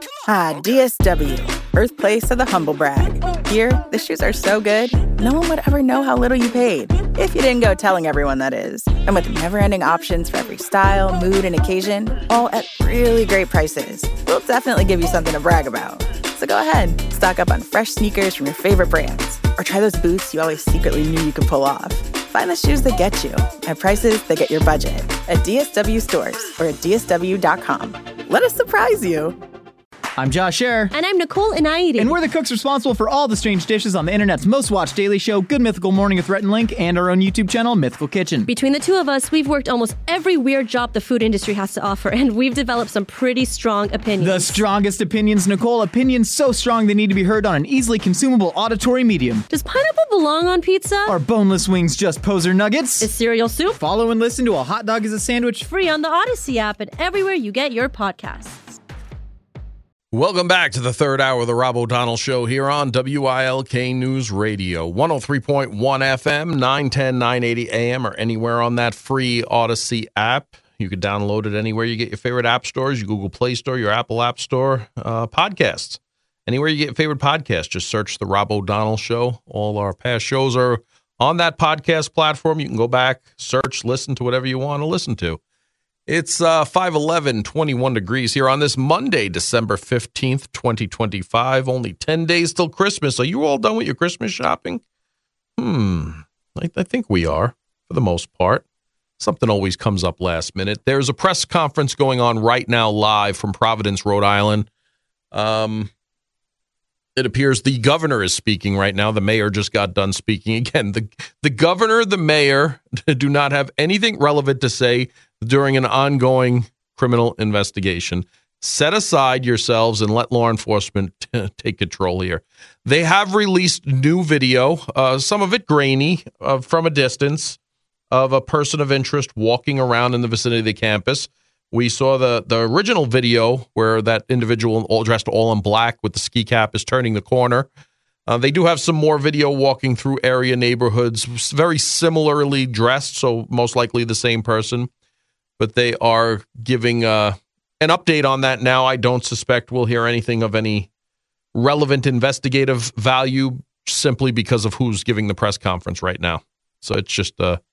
Ah, DSW, birthplace of the humble brag. Here, the shoes are so good, no one would ever know how little you paid. If you didn't go telling everyone, that is. And with never-ending options for every style, mood, and occasion, all at really great prices, we'll definitely give you something to brag about. So go ahead, stock up on fresh sneakers from your favorite brands, or try those boots you always secretly knew you could pull off. Find the shoes that get you at prices that get your budget at DSW stores or at DSW.com. Let us surprise you. I'm Josh Scherer. And I'm Nicole Inaidi. And we're the cooks responsible for all the strange dishes on the internet's most watched daily show, Good Mythical Morning with Rhett and Link, and our own YouTube channel, Mythical Kitchen. Between the two of us, we've worked almost every weird job the food industry has to offer, and we've developed some pretty strong opinions. The strongest opinions, Nicole. Opinions so strong they need to be heard on an easily consumable auditory medium. Does pineapple belong on pizza? Are boneless wings just poser nuggets? Is cereal soup? Follow and listen to A Hot Dog is a Sandwich. Free on the Odyssey app and everywhere you get your podcasts. Welcome back to the third hour of the Rob O'Donnell Show here on WILK News Radio, 103.1 FM, 910, 980 AM, or anywhere on that free Odyssey app. You can download it anywhere you get your favorite app stores, your Google Play Store, your Apple App Store, podcasts. Anywhere you get your favorite podcast, just search the Rob O'Donnell Show. All our past shows are on that podcast platform. You can go back, search, listen to whatever you want to listen to. It's 5:11, 21 degrees here on this Monday, December 15th, 2025. Only 10 days till Christmas. Are you all done with your Christmas shopping? I think we are, for the most part. Something always comes up last minute. There's a press conference going on right now live from Providence, Rhode Island. It appears the governor is speaking right now. The mayor just got done speaking again. The governor, the mayor do not have anything relevant to say during an ongoing criminal investigation. Set aside yourselves and let law enforcement take control here. They have released new video, some of it grainy, from a distance, of a person of interest walking around in the vicinity of the campus. We saw the original video where that individual all dressed all in black with the ski cap is turning the corner. They do have some more video walking through area neighborhoods, very similarly dressed, so most likely the same person. But they are giving an update on that now. I don't suspect we'll hear anything of any relevant investigative value simply because of who's giving the press conference right now. So it's just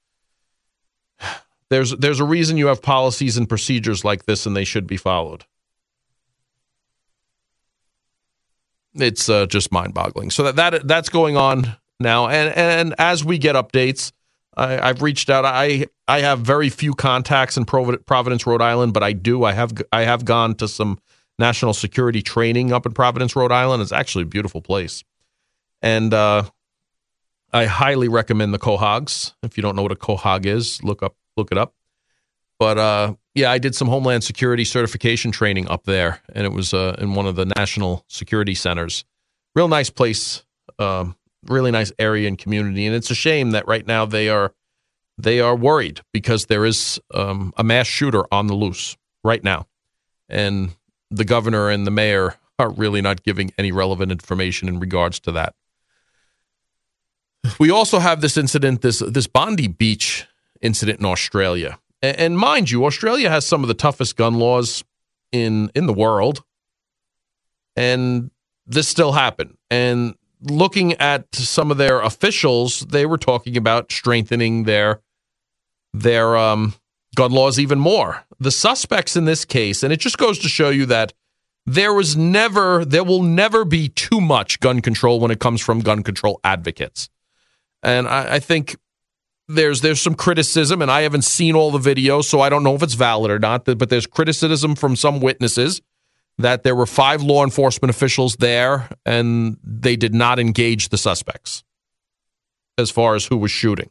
there's a reason you have policies and procedures like this, and they should be followed. It's just mind-boggling. So that's going on now, and as we get updates, I've reached out. I have very few contacts in Providence, Rhode Island, but I have gone to some national security training up in Providence, Rhode Island. It's actually a beautiful place, and I highly recommend the Quahogs. If you don't know what a Quahog is, look it up. But I did some Homeland Security certification training up there, and it was in one of the national security centers. Real nice place. Really nice area and community, and it's a shame that right now they are worried because there is a mass shooter on the loose right now, and the governor and the mayor are really not giving any relevant information in regards to that. We also have this incident, this Bondi Beach incident in Australia, and mind you, Australia has some of the toughest gun laws in the world, and this still happened. And looking at some of their officials, they were talking about strengthening their gun laws even more. The suspects in this case, and it just goes to show you that there will never be too much gun control when it comes from gun control advocates. And I think there's some criticism, and I haven't seen all the videos, so I don't know if it's valid or not, but there's criticism from some witnesses that there were 5 law enforcement officials there, and they did not engage the suspects as far as who was shooting.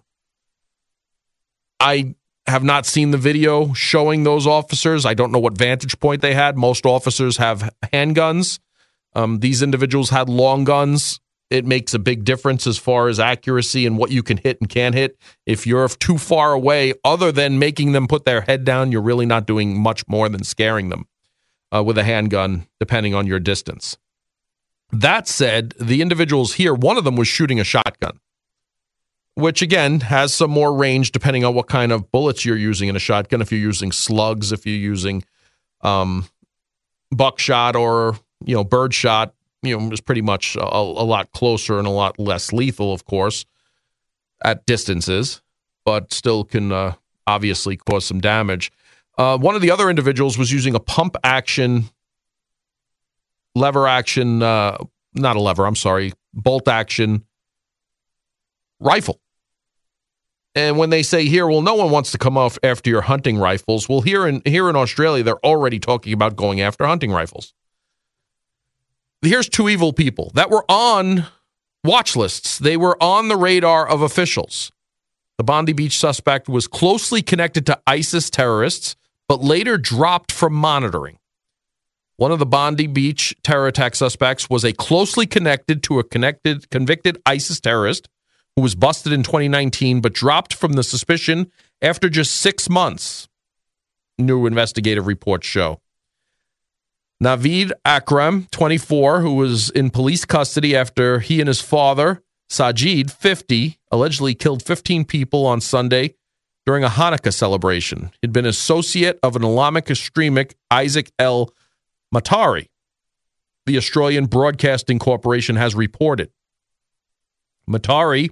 I have not seen the video showing those officers. I don't know what vantage point they had. Most officers have handguns. These individuals had long guns. It makes a big difference as far as accuracy and what you can hit and can't hit. If you're too far away, other than making them put their head down, you're really not doing much more than scaring them with a handgun, depending on your distance. That said, the individuals here, one of them was shooting a shotgun, which again has some more range depending on what kind of bullets you're using in a shotgun. If you're using slugs, if you're using buckshot or birdshot, is pretty much a lot closer and a lot less lethal, of course, at distances, but still can obviously cause some damage. One of the other individuals was using a bolt action rifle. And when they say here, well, no one wants to come off after your hunting rifles. Well, here in Australia, they're already talking about going after hunting rifles. Here's two evil people that were on watch lists. They were on the radar of officials. The Bondi Beach suspect was closely connected to ISIS terrorists, but later dropped from monitoring. One of the Bondi Beach terror attack suspects was closely connected to a convicted ISIS terrorist who was busted in 2019, but dropped from the suspicion after just 6 months, new investigative reports show. Naveed Akram, 24, who was in police custody after he and his father, Sajid, 50, allegedly killed 15 people on Sunday during a Hanukkah celebration. He'd been associate of an Islamic extremist, Isaac El Matari, the Australian Broadcasting Corporation has reported. Matari,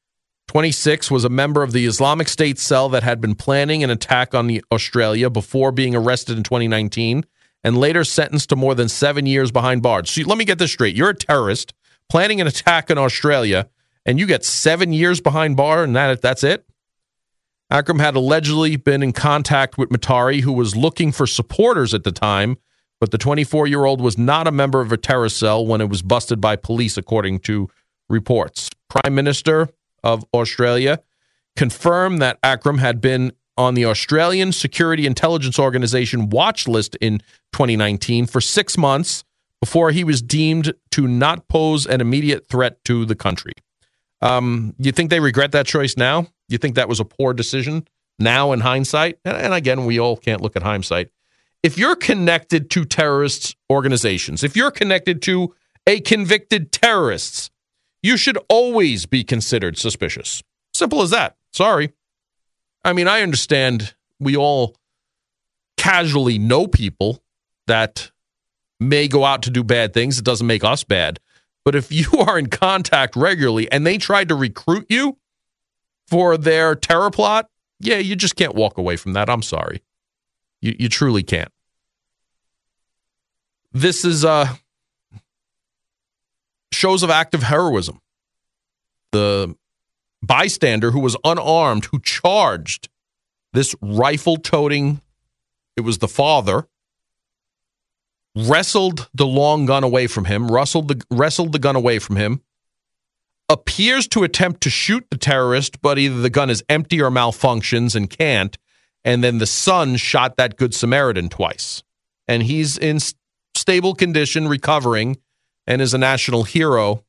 26, was a member of the Islamic State cell that had been planning an attack on Australia before being arrested in 2019 and later sentenced to more than 7 years behind bars. So let me get this straight. You're a terrorist planning an attack in Australia, and you get 7 years behind bar, and that's it? Akram had allegedly been in contact with Matari, who was looking for supporters at the time, but the 24-year-old was not a member of a terror cell when it was busted by police, according to reports. Prime Minister of Australia confirmed that Akram had been on the Australian Security Intelligence Organization watch list in 2019 for 6 months before he was deemed to not pose an immediate threat to the country. You think they regret that choice now? You think that was a poor decision now in hindsight? And again, we all can't look at hindsight. If you're connected to terrorist organizations, if you're connected to a convicted terrorist, you should always be considered suspicious. Simple as that. Sorry. I mean, I understand we all casually know people that may go out to do bad things. It doesn't make us bad. But if you are in contact regularly and they tried to recruit you for their terror plot, yeah, you just can't walk away from that. I'm sorry. You truly can't. This is shows of active heroism. The bystander who was unarmed, who charged this rifle-toting, it was the father, wrestled the long gun away from him, wrestled the gun away from him, appears to attempt to shoot the terrorist, but either the gun is empty or malfunctions and can't, and then the son shot that Good Samaritan twice. And he's in stable condition, recovering, and is a national hero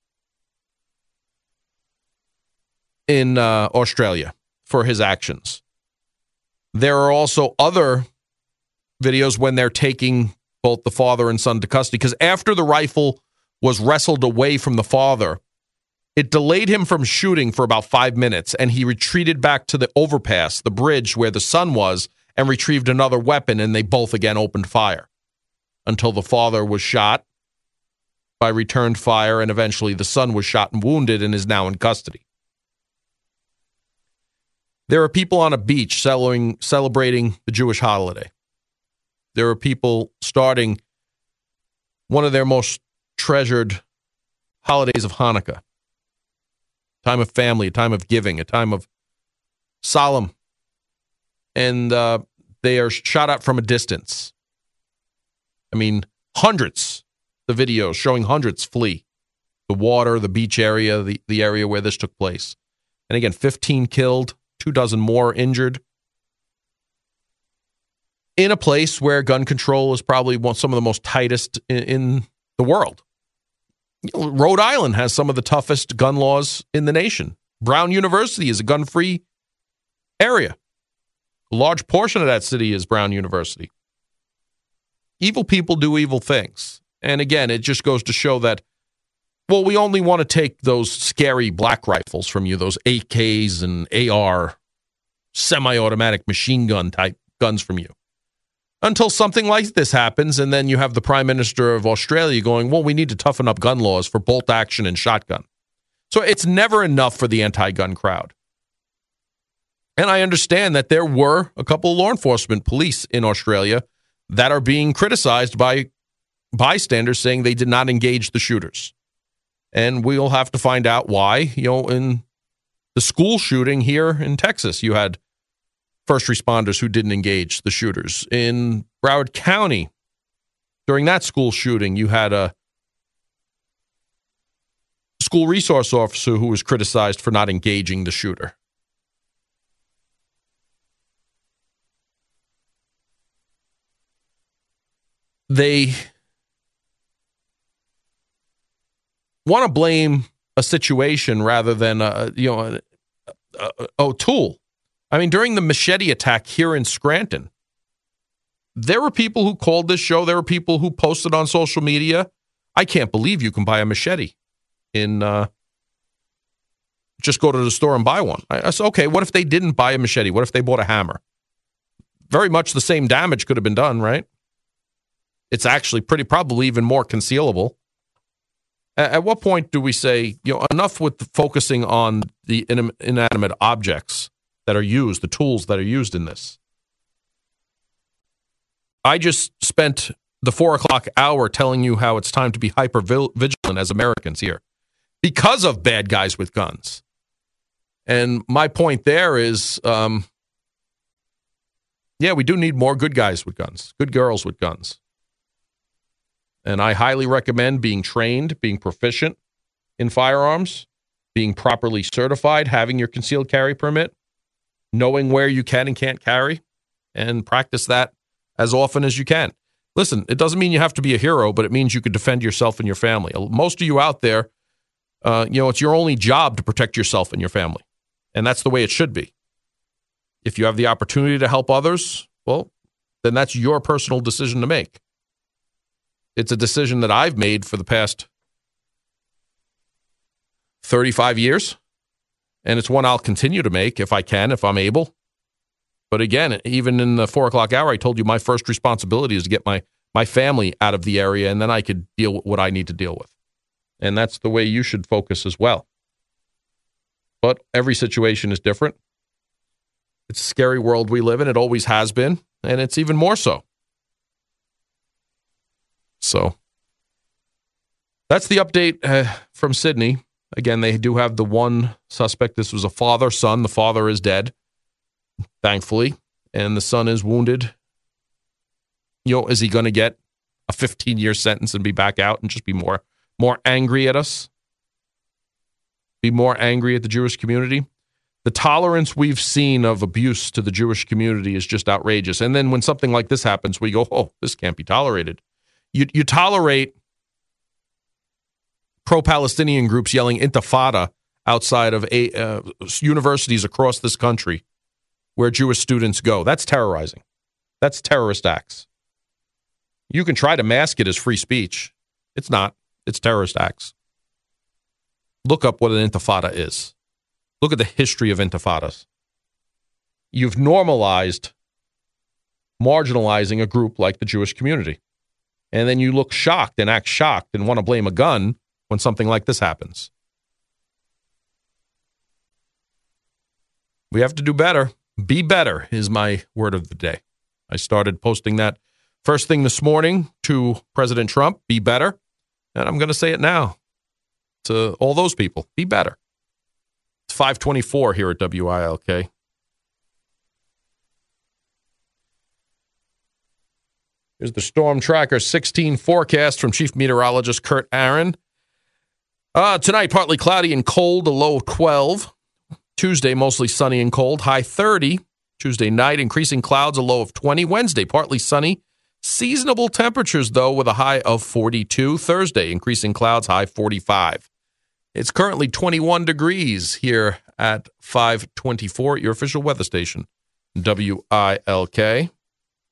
in Australia for his actions. There are also other videos when they're taking both the father and son to custody, because after the rifle was wrestled away from the father, it delayed him from shooting for about 5 minutes, and he retreated back to the overpass, the bridge where the son was, and retrieved another weapon, and they both again opened fire until the father was shot by returned fire, and eventually the son was shot and wounded and is now in custody. There are people on a beach celebrating the Jewish holiday. There are people starting one of their most treasured holidays of Hanukkah. A time of family, a time of giving, a time of solemn. And they are shot at from a distance. I mean, hundreds, the videos showing hundreds flee. The water, the beach area, the area where this took place. And again, 15 killed, 24 more injured. In a place where gun control is probably some of the most tightest in the world. Rhode Island has some of the toughest gun laws in the nation. Brown University is a gun-free area. A large portion of that city is Brown University. Evil people do evil things. And again, it just goes to show that, well, we only want to take those scary black rifles from you, those AKs and AR semi-automatic machine gun type guns from you. until something like this happens, and then you have the Prime Minister of Australia going, well, we need to toughen up gun laws for bolt action and shotgun. So it's never enough for the anti-gun crowd. And I understand that there were a couple of law enforcement police in Australia that are being criticized by bystanders saying they did not engage the shooters. And we'll have to find out why. In the school shooting here in Texas, you had first responders who didn't engage the shooters. In Broward County, during that school shooting, you had a school resource officer who was criticized for not engaging the shooter. They want to blame a situation rather than a tool. I mean, during the machete attack here in Scranton, there were people who called this show. There were people who posted on social media. I can't believe you can buy a machete just go to the store and buy one. I said, okay, what if they didn't buy a machete? What if they bought a hammer? Very much the same damage could have been done, right? It's actually probably even more concealable. At what point do we say, enough with focusing on the inanimate objects that are used, the tools that are used in this? I just spent the 4 o'clock hour telling you how it's time to be hyper vigilant as Americans here because of bad guys with guns. And my point there is, we do need more good guys with guns, good girls with guns. And I highly recommend being trained, being proficient in firearms, being properly certified, having your concealed carry permit, knowing where you can and can't carry, and practice that as often as you can. Listen, it doesn't mean you have to be a hero, but it means you can defend yourself and your family. Most of you out there, it's your only job to protect yourself and your family. And that's the way it should be. If you have the opportunity to help others, well, then that's your personal decision to make. It's a decision that I've made for the past 35 years, and it's one I'll continue to make if I can, if I'm able. But again, even in the 4 o'clock hour, I told you my first responsibility is to get my family out of the area, and then I could deal with what I need to deal with. And that's the way you should focus as well. But every situation is different. It's a scary world we live in. It always has been, and it's even more so. So that's the update from Sydney. Again, they do have the one suspect. This was a father-son. The father is dead, thankfully, and the son is wounded. Is he going to get a 15-year sentence and be back out and just be more angry at us? Be more angry at the Jewish community? The tolerance we've seen of abuse to the Jewish community is just outrageous. And then when something like this happens, we go, oh, this can't be tolerated. You tolerate pro-Palestinian groups yelling intifada outside of universities across this country where Jewish students go. That's terrorizing. That's terrorist acts. You can try to mask it as free speech. It's not. It's terrorist acts. Look up what an intifada is. Look at the history of intifadas. You've normalized marginalizing a group like the Jewish community. And then you look shocked and act shocked and want to blame a gun when something like this happens. We have to do better. Be better is my word of the day. I started posting that first thing this morning to President Trump, be better. And I'm going to say it now to all those people, be better. It's 5:24 here at WILK. Here's the Storm Tracker 16 forecast from Chief Meteorologist Kurt Aaron. Tonight, partly cloudy and cold, a low of 12. Tuesday, mostly sunny and cold, high 30. Tuesday night, increasing clouds, a low of 20. Wednesday, partly sunny. Seasonable temperatures, though, with a high of 42. Thursday, increasing clouds, high 45. It's currently 21 degrees here at 524 at your official weather station, WILK.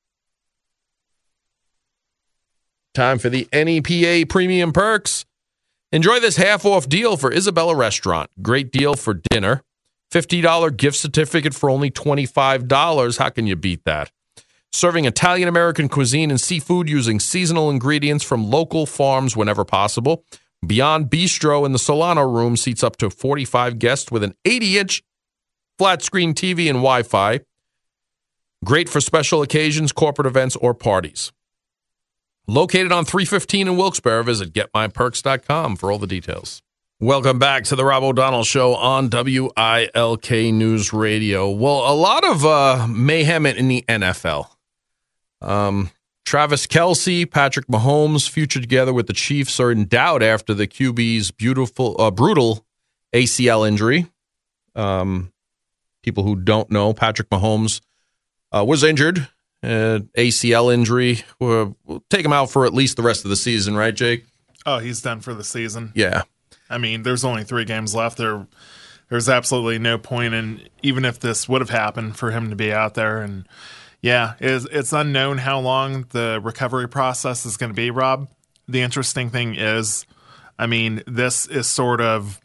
Time for the NEPA Premium Perks. Enjoy this half-off deal for Isabella Restaurant. Great deal for dinner. $50 gift certificate for only $25. How can you beat that? serving Italian-American cuisine and seafood using seasonal ingredients from local farms whenever possible. Beyond Bistro in the Solano room seats up to 45 guests with an 80-inch flat-screen TV and Wi-Fi. Great for special occasions, corporate events, or parties. Located on 315 in Wilkes-Barre, visit getmyperks.com for all the details. Welcome back to the Rob O'Donnell Show on WILK News Radio. Well, a lot of mayhem in the NFL. Travis Kelce, Patrick Mahomes, future together with the Chiefs are in doubt after the QB's brutal ACL injury. People who don't know, Patrick Mahomes was injured. ACL injury. We'll take him out for at least the rest of the season, right, Jake? Oh, he's done for the season. Yeah. I mean, there's only 3 games left. There's absolutely no point in, even if this would have happened, for him to be out there. And yeah, it's unknown how long the recovery process is going to be, Rob. The interesting thing is, I mean, this has sort of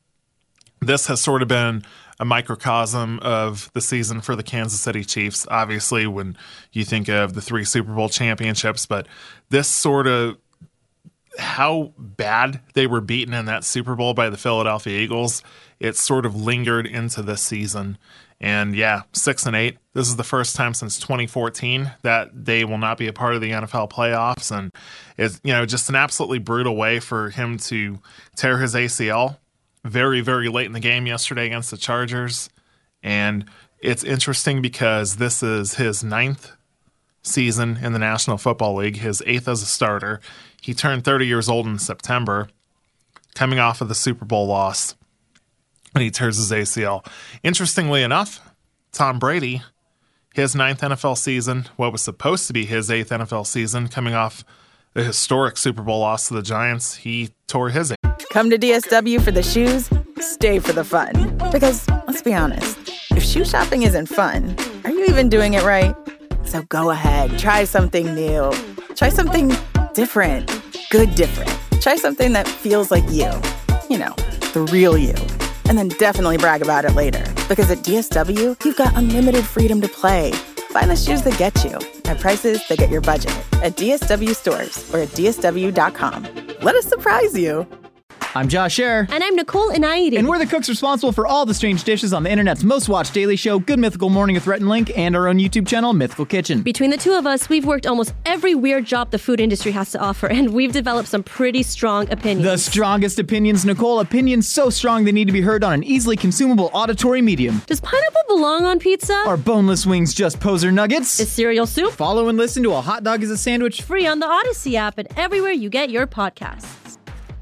been a microcosm of the season for the Kansas City Chiefs. Obviously, when you think of the 3 Super Bowl championships, but this sort of how bad they were beaten in that Super Bowl by the Philadelphia Eagles, it sort of lingered into this season. And yeah, 6-8. This is the first time since 2014 that they will not be a part of the NFL playoffs. And it's, just an absolutely brutal way for him to tear his ACL very, very late in the game yesterday against the Chargers. And it's interesting because this is his 9th season in the National Football League, his 8th as a starter. He turned 30 years old in September, coming off of the Super Bowl loss, and he tears his ACL. Interestingly enough, Tom Brady, his 9th NFL season, what was supposed to be his 8th NFL season, coming off the historic Super Bowl loss to the Giants, he tore his ACL. Come to DSW for the shoes, stay for the fun. Because, let's be honest, if shoe shopping isn't fun, are you even doing it right? So go ahead, try something new. Try something different. Good different. Try something that feels like you. The real you. And then definitely brag about it later. Because at DSW, you've got unlimited freedom to play. Find the shoes that get you at prices that get your budget at DSW stores or at DSW.com. Let us surprise you. I'm Josh Scherer. And I'm Nicole Inaidi. And we're the cooks responsible for all the strange dishes on the internet's most watched daily show, Good Mythical Morning with Rhett and Link, and our own YouTube channel, Mythical Kitchen. Between the two of us, we've worked almost every weird job the food industry has to offer, and we've developed some pretty strong opinions. The strongest opinions, Nicole. Opinions so strong they need to be heard on an easily consumable auditory medium. Does pineapple belong on pizza? Are boneless wings just poser nuggets? Is cereal soup? Follow and listen to A Hot Dog is a Sandwich. Free on the Odyssey app and everywhere you get your podcasts.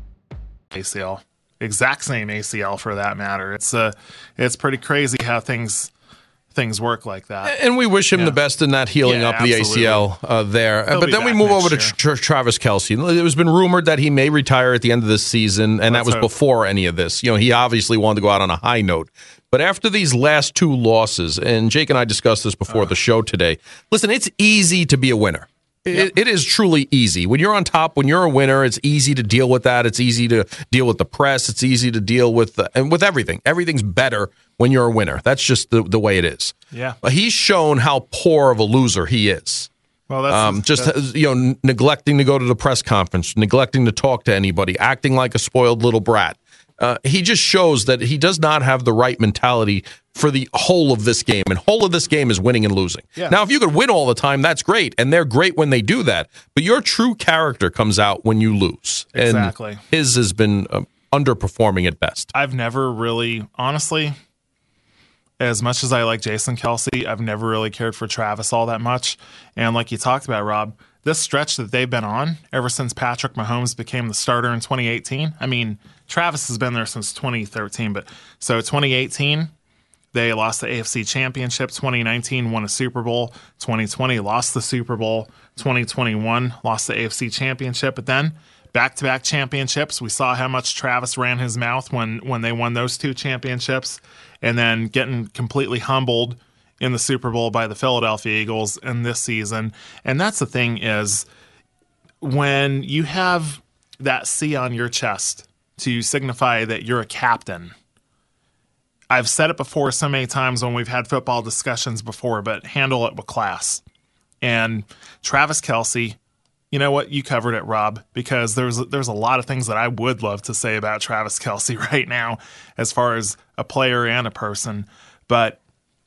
ACL. Exact same ACL for that matter. It's pretty crazy how things work like that. And we wish him the best in that healing up the ACL there. But then we move over to Travis Kelce. It was been rumored that he may retire at the end of this season, and that was before any of this. He obviously wanted to go out on a high note. But after these last 2 losses, and Jake and I discussed this before the show today, listen, it's easy to be a winner. It is truly easy. When you're on top, when you're a winner, it's easy to deal with that. It's easy to deal with the press. It's easy to deal with and with everything. Everything's better when you're a winner. That's just the way it is. Yeah. But he's shown how poor of a loser he is. Well, that's neglecting to go to the press conference, neglecting to talk to anybody, acting like a spoiled little brat. He just shows that he does not have the right mentality for the whole of this game. And whole of this game is winning and losing. Yeah. Now, if you could win all the time, that's great. And they're great when they do that. But your true character comes out when you lose. Exactly. And his has been underperforming at best. I've never really, honestly, as much as I like Jason Kelce, I've never really cared for Travis all that much. And like you talked about, Rob, this stretch that they've been on ever since Patrick Mahomes became the starter in 2018. I mean, Travis has been there since 2013. But so 2018, they lost the AFC Championship. 2019, won a Super Bowl. 2020, lost the Super Bowl. 2021, lost the AFC Championship. But then back-to-back championships. We saw how much Travis ran his mouth when they won those 2 championships. And then getting completely humbled in the Super Bowl by the Philadelphia Eagles in this season. And that's the thing is, when you have that C on your chest to signify that you're a captain, I've said it before so many times when we've had football discussions before, but handle it with class. And Travis Kelce, you know what? You covered it, Rob, because there's a lot of things that I would love to say about Travis Kelce right now as far as a player and a person. But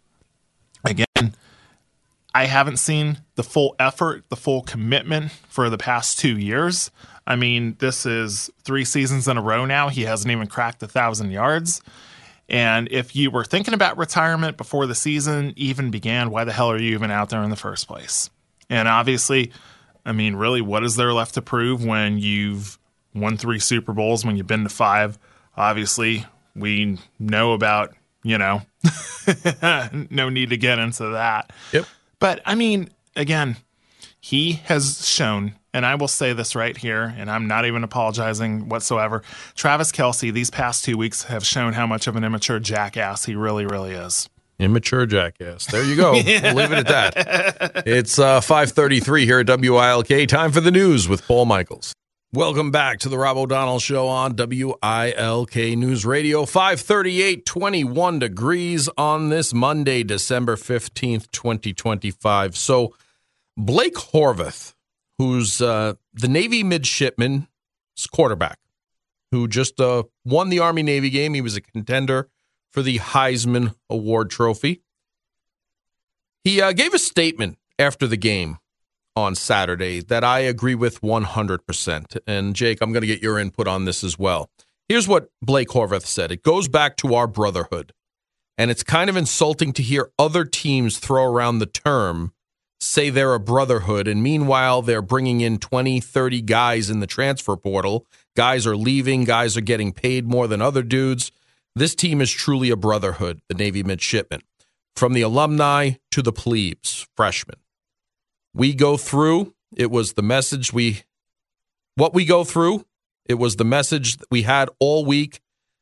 again, I haven't seen the full effort, the full commitment for the past 2 years. I mean, this is 3 seasons in a row now. He hasn't even cracked 1,000 yards. And if you were thinking about retirement before the season even began, why the hell are you even out there in the first place? And obviously, I mean, really, what is there left to prove when you've won 3 Super Bowls, when you've been to 5? Obviously, we know about, no need to get into that. Yep. But, I mean, again, he has shown, and I will say this right here, and I'm not even apologizing whatsoever, Travis Kelce, these past 2 weeks have shown how much of an immature jackass he really, really is. Immature jackass. There you go. We'll leave it at that. It's 5:33 here at WILK. Time for the news with Paul Michaels. Welcome back to the Rob O'Donnell Show on WILK News Radio. 5:38, 21 degrees on this Monday, December 15th, 2025. So Blake Horvath, who's the Navy midshipman's quarterback, who just won the Army-Navy game. He was a contender for the Heisman Award trophy. He gave a statement after the game on Saturday that I agree with 100%. And Jake, I'm going to get your input on this as well. Here's what Blake Horvath said. It goes back to our brotherhood. And it's kind of insulting to hear other teams throw around the term, say they're a brotherhood, and meanwhile they're bringing in 20, 30 guys in the transfer portal. Guys are leaving. Guys are getting paid more than other dudes. This team is truly a brotherhood, the Navy midshipmen. From the alumni to the plebes, freshmen. We go through, it was the message we go through, it was the message that we had all week.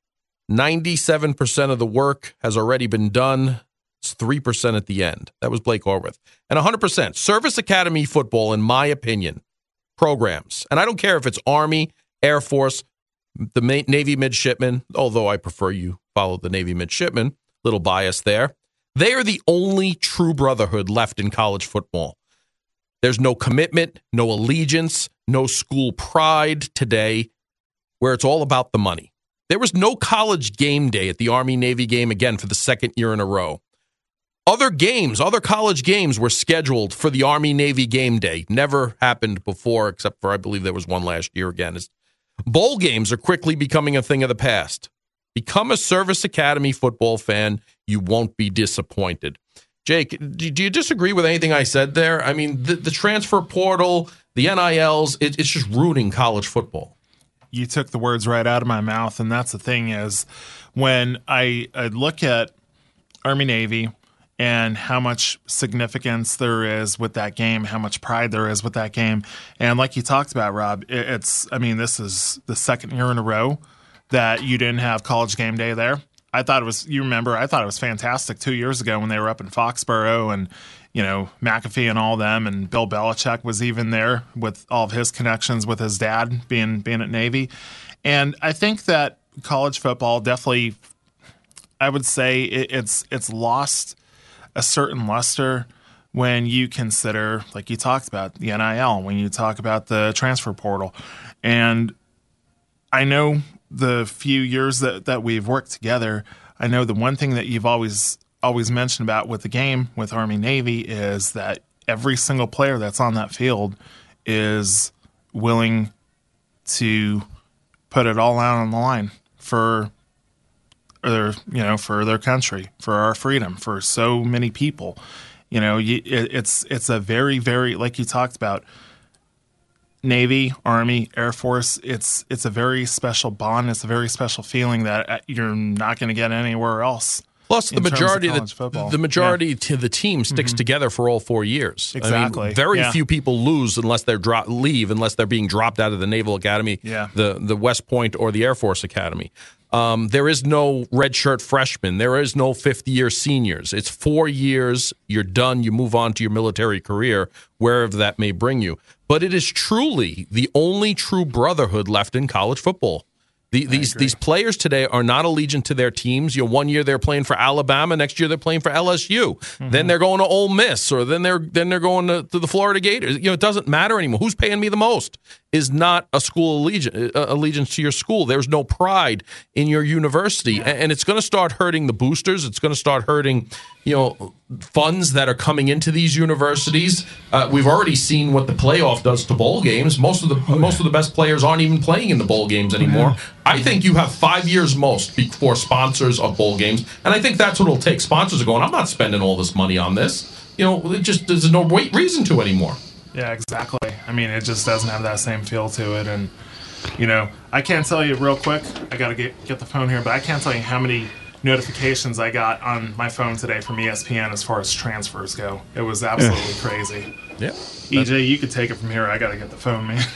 97% of the work has already been done. It's 3% at the end. That was Blake Horvath. And 100%, Service Academy football, in my opinion, programs, and I don't care if it's Army, Air Force, the Navy midshipmen, although I prefer you follow the Navy midshipmen, little bias there. They are the only true brotherhood left in college football. There's no commitment, no allegiance, no school pride today, where it's all about the money. There was no college game day at the Army-Navy game again for the second year in a row. Other college games were scheduled for the Army-Navy game day. Never happened before, except for I believe there was one last year again. Bowl games are quickly becoming a thing of the past. Become a Service Academy football fan. You won't be disappointed. Jake, do you disagree with anything I said there? I mean, the transfer portal, the NILs, it's just ruining college football. You took the words right out of my mouth, and that's the thing is when I look at Army-Navy and how much significance there is with that game, how much pride there is with that game, and like you talked about, Rob, this is the second year in a row that you didn't have college game day there. I thought it was fantastic 2 years ago when they were up in Foxborough and, McAfee and all them, and Bill Belichick was even there with all of his connections with his dad being at Navy. And I think that college football definitely, I would say it's lost a certain luster when you consider, like you talked about, the NIL, when you talk about the transfer portal. And I know the few years that we've worked together, I know the one thing that you've always mentioned about with the game with Army-Navy is that every single player that's on that field is willing to put it all out on the line for their country, for our freedom, for so many people. It's a very, very, like you talked about, Navy, Army, Air Force, it's a very special bond. It's a very special feeling that you're not going to get anywhere else. Plus, the majority to the team sticks together for all 4 years. Exactly. I mean, very few people lose unless they're unless they're being dropped out of the Naval Academy, the West Point, or the Air Force Academy. There is no redshirt freshman. There is no fifth-year seniors. It's 4 years. You're done. You move on to your military career, wherever that may bring you. But it is truly the only true brotherhood left in college football. These players today are not allegiant to their teams. One year they're playing for Alabama, next year they're playing for LSU. Mm-hmm. Then they're going to Ole Miss, or then they're going to the Florida Gators. It doesn't matter anymore. Who's paying me the most is not a school allegiance to your school. There's no pride in your university, and it's going to start hurting the boosters. It's going to start hurting, funds that are coming into these universities. We've already seen what the playoff does to bowl games. Most of the best players aren't even playing in the bowl games anymore. I think you have 5 years most before sponsors of bowl games, and I think that's what it'll take. Sponsors are going, I'm not spending all this money on this. There's no reason to anymore. Yeah, exactly. I mean, it just doesn't have that same feel to it, and I can't tell you real quick. I got to get the phone here, but I can't tell you how many notifications I got on my phone today from ESPN as far as transfers go. It was absolutely crazy. Yeah. EJ, you could take it from here. I got to get the phone, man.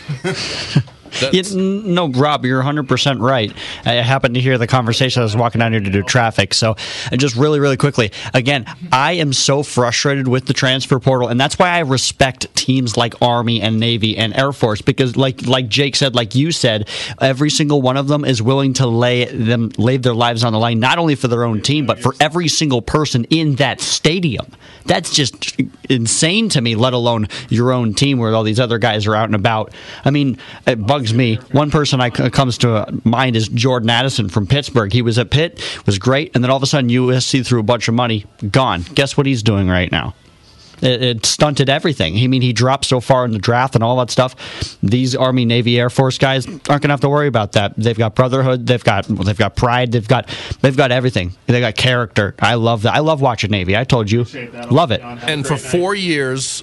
No, Rob, you're 100% right. I happened to hear the conversation. I was walking down here to do traffic. So just really, really quickly, again, I am so frustrated with the transfer portal, and that's why I respect teams like Army and Navy and Air Force, because like Jake said, like you said, every single one of them is willing to lay their lives on the line, not only for their own team, but for every single person in that stadium. That's just insane to me, let alone your own team where all these other guys are out and about. I mean, it bugs me. One person comes to mind is Jordan Addison from Pittsburgh. He was at Pitt, was great, and then all of a sudden USC threw a bunch of money, gone. Guess what he's doing right now? It stunted everything. I mean, he dropped so far in the draft and all that stuff. These Army, Navy, Air Force guys aren't going to have to worry about that. They've got brotherhood. They've got pride. They've got everything. They got character. I love that. I love watching Navy. I told you, love it. And for 4 years,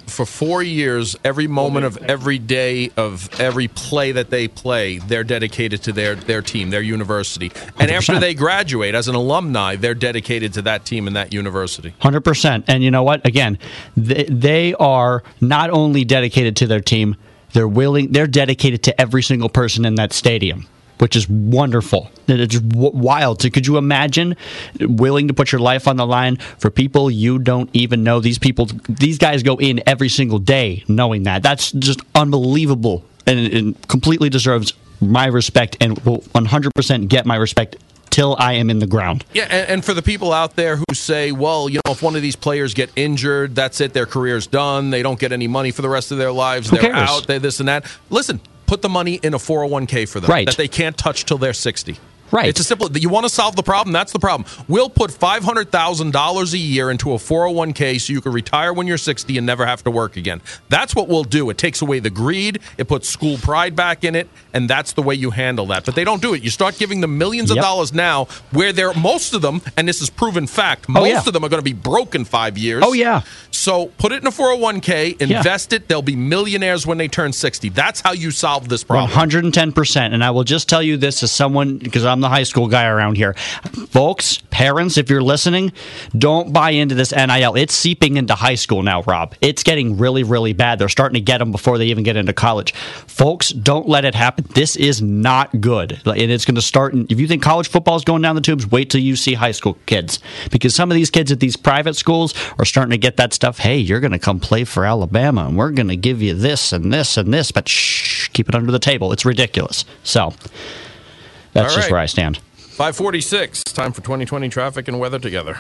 every moment of every day of every play that they play, they're dedicated to their team, their university. And 100%. After they graduate as an alumni, they're dedicated to that team and that university. 100%. And you know what? Again, they are not only dedicated to their team, they're dedicated to every single person in that stadium, which is wonderful. It's wild. So could you imagine willing to put your life on the line for people you don't even know? These guys go in every single day knowing that. That's just unbelievable, and completely deserves my respect, and will 100% get my respect till I am in the ground. Yeah, and for the people out there who say, well, if one of these players get injured, that's it, their career's done, they don't get any money for the rest of their lives, they're out, they're this and that. Listen, put the money in a 401k for them that they can't touch till they're 60. Right. It's a simple. You want to solve the problem? That's the problem. We'll put $500,000 a year into a 401k so you can retire when you're 60 and never have to work again. That's what we'll do. It takes away the greed. It puts school pride back in it, and that's the way you handle that. But they don't do it. You start giving them millions of dollars now, where most of them, and this is proven fact, most of them are going to be broke in 5 years. Oh, yeah. So put it in a 401k, invest it. They'll be millionaires when they turn 60. That's how you solve this problem. 110%. And I will just tell you this as someone, because I'm the high school guy around here. Folks, parents, if you're listening, don't buy into this NIL. It's seeping into high school now, Rob. It's getting really, really bad. They're starting to get them before they even get into college. Folks, don't let it happen. This is not good. And it's going to start. If you think college football is going down the tubes, wait till you see high school kids. Because some of these kids at these private schools are starting to get that stuff. Hey, you're going to come play for Alabama, and we're going to give you this and this and this, but shh, keep it under the table. It's ridiculous. So that's just where I stand. 5:46. Time for 2020 traffic and weather together.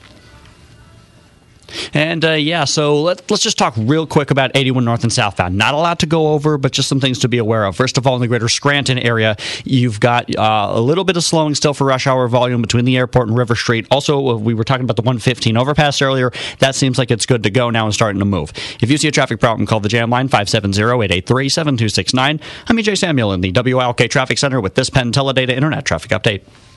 And so let's just talk real quick about 81 north and southbound. Not a lot to go over, but just some things to be aware of. First of all, in the greater Scranton area, you've got a little bit of slowing still for rush hour volume between the airport and River Street. Also, we were talking about the 115 overpass earlier. That seems like it's good to go now and starting to move. If you see a traffic problem, call the Jam Line 570-883-7269. I'm EJ Samuel in the WILK Traffic Center with this Penn Teledata Internet Traffic Update.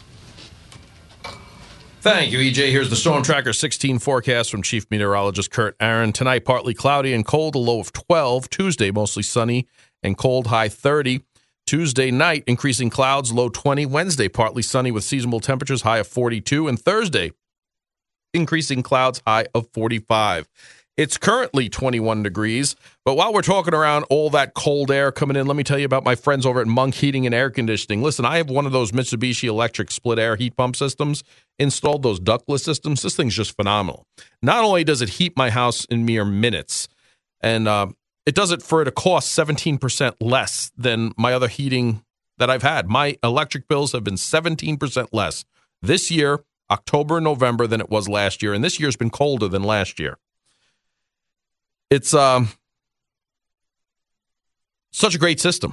Thank you, EJ. Here's the Storm Tracker 16 forecast from Chief Meteorologist Kurt Aaron. Tonight, partly cloudy and cold, a low of 12. Tuesday, mostly sunny and cold, high 30. Tuesday night, increasing clouds, low 20. Wednesday, partly sunny with seasonable temperatures, high of 42. And Thursday, increasing clouds, high of 45. It's currently 21 degrees, but while we're talking around all that cold air coming in, let me tell you about my friends over at Monk Heating and Air Conditioning. Listen, I have one of those Mitsubishi electric split air heat pump systems installed, those ductless systems. This thing's just phenomenal. Not only does it heat my house in mere minutes, and it does it for it to cost 17% less than my other heating that I've had. My electric bills have been 17% less this year, October and November, than it was last year. And this year's been colder than last year. It's such a great system.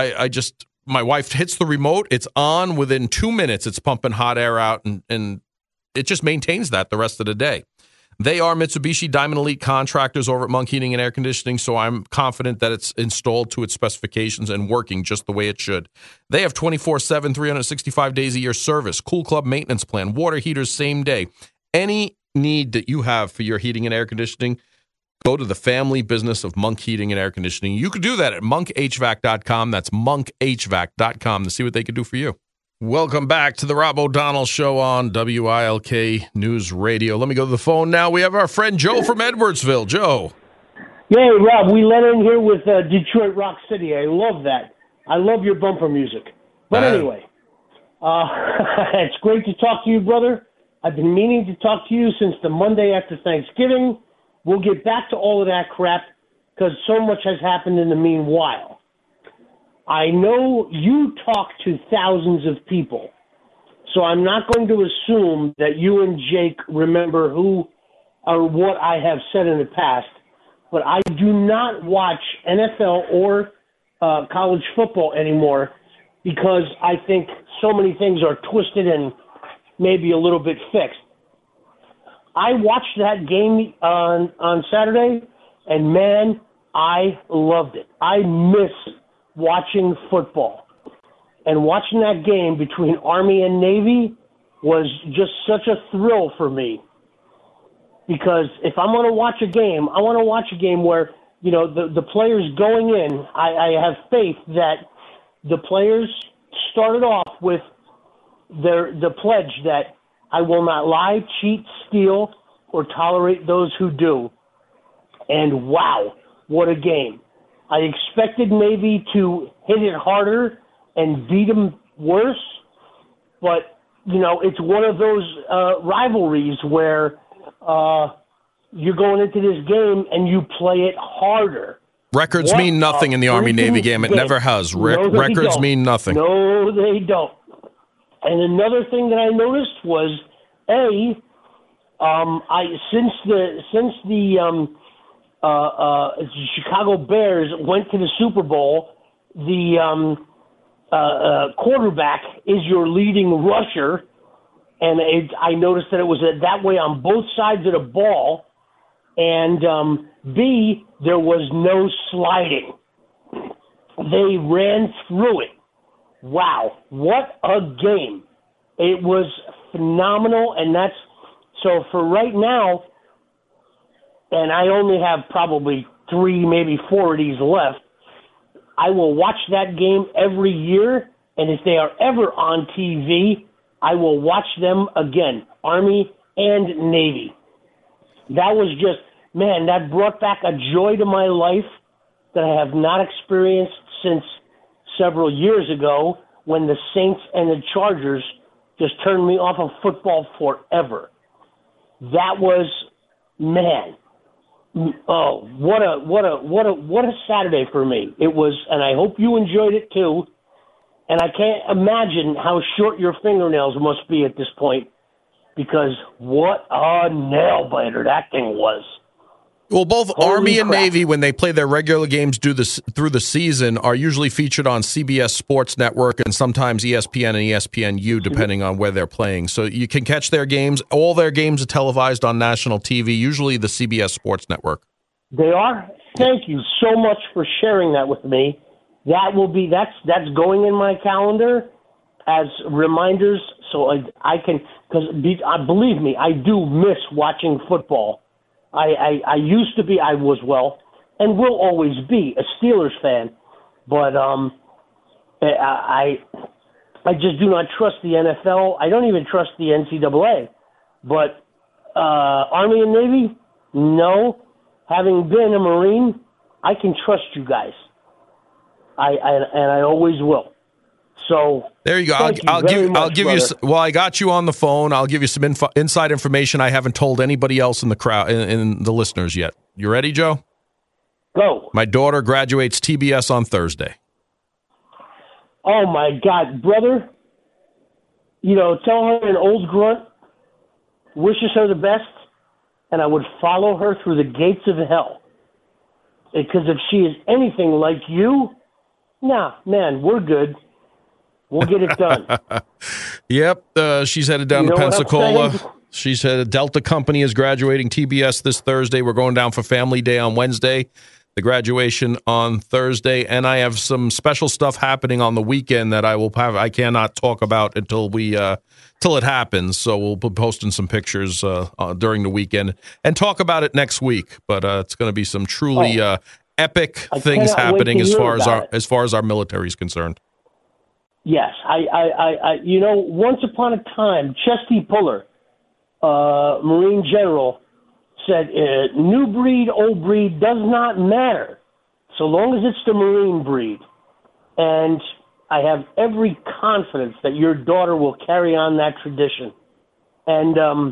My wife hits the remote. It's on within 2 minutes. It's pumping hot air out, and it just maintains that the rest of the day. They are Mitsubishi Diamond Elite contractors over at Monk Heating and Air Conditioning, so I'm confident that it's installed to its specifications and working just the way it should. They have 24/7, 365 days a year service, Cool Club maintenance plan, water heaters same day. Any need that you have for your heating and air conditioning, go to the family business of Monk Heating and Air Conditioning. You can do that at monkhvac.com. That's monkhvac.com to see what they can do for you. Welcome back to the Rob O'Donnell Show on WILK News Radio. Let me go to the phone now. We have our friend Joe from Edwardsville. Joe. Hey, Rob, we let in here with Detroit Rock City. I love that. I love your bumper music. But anyway, it's great to talk to you, brother. I've been meaning to talk to you since the Monday after Thanksgiving. We'll get back to all of that crap because so much has happened in the meanwhile. I know you talk to thousands of people, so I'm not going to assume that you and Jake remember who or what I have said in the past, but I do not watch NFL or college football anymore because I think so many things are twisted and maybe a little bit fixed. I watched that game on Saturday, and man, I loved it. I miss watching football. And watching that game between Army and Navy was just such a thrill for me. Because if I'm going to watch a game, I want to watch a game where, you know, the players going in, I have faith that the players started off with the pledge that I will not lie, cheat, steal, or tolerate those who do. And wow, what a game. I expected Navy to hit it harder and beat them worse, but, you know, it's one of those rivalries where you're going into this game and you play it harder. Records mean nothing in the Army-Navy game. It never has. Records mean nothing. No, they don't. And another thing that I noticed was, since the Chicago Bears went to the Super Bowl, the quarterback is your leading rusher, and I noticed that it was that way on both sides of the ball, and B, there was no sliding. They ran through it. Wow, what a game. It was phenomenal, and that's so for right now, and I only have probably 3, maybe 4 of these left, I will watch that game every year, and if they are ever on TV, I will watch them again, Army and Navy. That was just, man, that brought back a joy to my life that I have not experienced since several years ago when the Saints and the Chargers just turned me off of football forever. That was, man, oh, what a Saturday for me. It was, and I hope you enjoyed it too. And I can't imagine how short your fingernails must be at this point, because what a nail biter that thing was. Well, both Holy Army and crap. Navy, when they play their regular games through the season, are usually featured on CBS Sports Network and sometimes ESPN and ESPNU, depending on where they're playing. So you can catch their games. All their games are televised on national TV, usually the CBS Sports Network. They are? Thank you so much for sharing that with me. That will be, that's going in my calendar as reminders so I can, because believe me, I do miss watching football. I used to be, I was, and will always be a Steelers fan, but I just do not trust the NFL. I don't even trust the NCAA. But Army and Navy, no. Having been a Marine, I can trust you guys. I always will. So there you go. I'll give you. Well, I got you on the phone. I'll give you some inside information I haven't told anybody else in the crowd, in the listeners yet. You ready, Joe? Go. My daughter graduates TBS on Thursday. Oh, my God, brother. You know, tell her an old grunt wishes her the best, and I would follow her through the gates of hell. Because if she is anything like you, nah, man, we're good. We'll get it done. Yep, she's headed down to Pensacola. She said a Delta company is graduating TBS this Thursday. We're going down for Family Day on Wednesday. The graduation on Thursday, and I have some special stuff happening on the weekend that I cannot talk about until till it happens. So we'll be posting some pictures during the weekend and talk about it next week. But it's going to be some truly epic things happening as far as our military is concerned. Yes, I you know, once upon a time, Chesty Puller, Marine General, said, new breed, old breed, does not matter, so long as it's the Marine breed. And I have every confidence that your daughter will carry on that tradition. And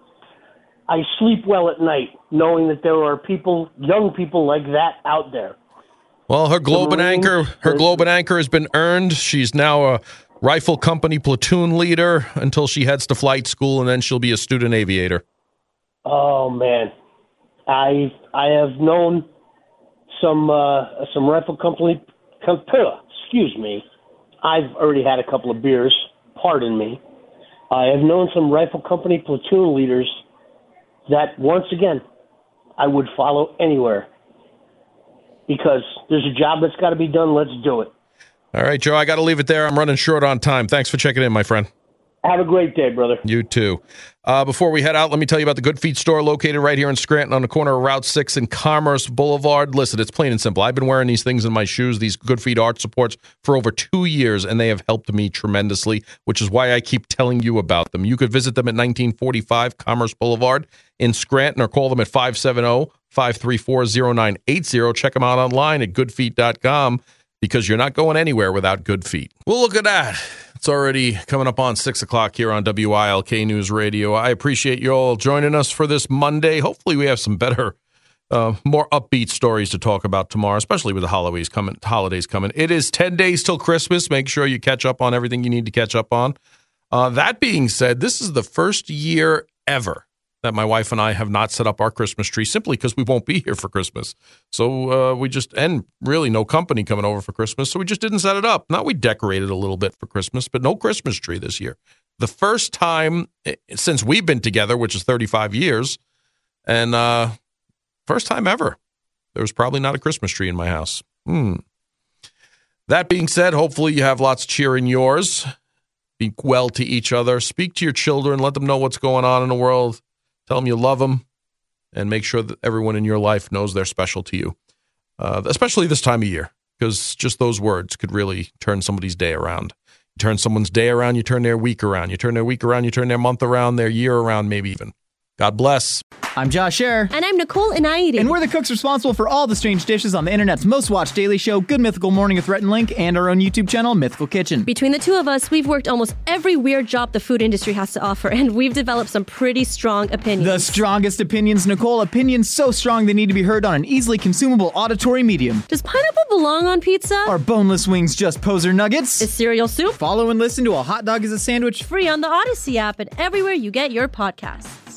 I sleep well at night, knowing that there are young people like that out there. Well, her Globe and Anchor has been earned. She's now a rifle company platoon leader until she heads to flight school, and then she'll be a student aviator. Oh man, I have known some rifle company. Excuse me, I've already had a couple of beers. Pardon me. I have known some rifle company platoon leaders that, once again, I would follow anywhere because there's a job that's got to be done. Let's do it. All right, Joe, I got to leave it there. I'm running short on time. Thanks for checking in, my friend. Have a great day, brother. You too. Before we head out, let me tell you about the Good Feet store located right here in Scranton on the corner of Route 6 and Commerce Boulevard. Listen, it's plain and simple. I've been wearing these things in my shoes, these Good Feet arch supports, for over 2 years, and they have helped me tremendously, which is why I keep telling you about them. You could visit them at 1945 Commerce Boulevard in Scranton or call them at 570-534-0980. Check them out online at goodfeet.com because you're not going anywhere without Good Feet. Well, look at that. It's already coming up on 6 o'clock here on WILK News Radio. I appreciate you all joining us for this Monday. Hopefully we have some better, more upbeat stories to talk about tomorrow, especially with the holidays coming. It is 10 days till Christmas. Make sure you catch up on everything you need to catch up on. That being said, this is the first year ever that my wife and I have not set up our Christmas tree simply because we won't be here for Christmas. So and really no company coming over for Christmas. So we just didn't set it up. Now we decorated a little bit for Christmas, but no Christmas tree this year. The first time since we've been together, which is 35 years, and first time ever, there was probably not a Christmas tree in my house. That being said, hopefully you have lots of cheer in yours. Be well to each other. Speak to your children. Let them know what's going on in the world. Tell them you love them, and make sure that everyone in your life knows they're special to you, especially this time of year, because just those words could really turn somebody's day around. You turn someone's day around, you turn their week around. You turn their week around, you turn their month around, their year around, maybe even. God bless. I'm Josh Scher. And I'm Nicole Inaidi. And we're the cooks responsible for all the strange dishes on the internet's most watched daily show, Good Mythical Morning with Rhett and Link, and our own YouTube channel, Mythical Kitchen. Between the two of us, we've worked almost every weird job the food industry has to offer, and we've developed some pretty strong opinions. The strongest opinions, Nicole. Opinions so strong they need to be heard on an easily consumable auditory medium. Does pineapple belong on pizza? Are boneless wings just poser nuggets? Is cereal soup? Follow and listen to A Hot Dog is a Sandwich free on the Odyssey app and everywhere you get your podcasts.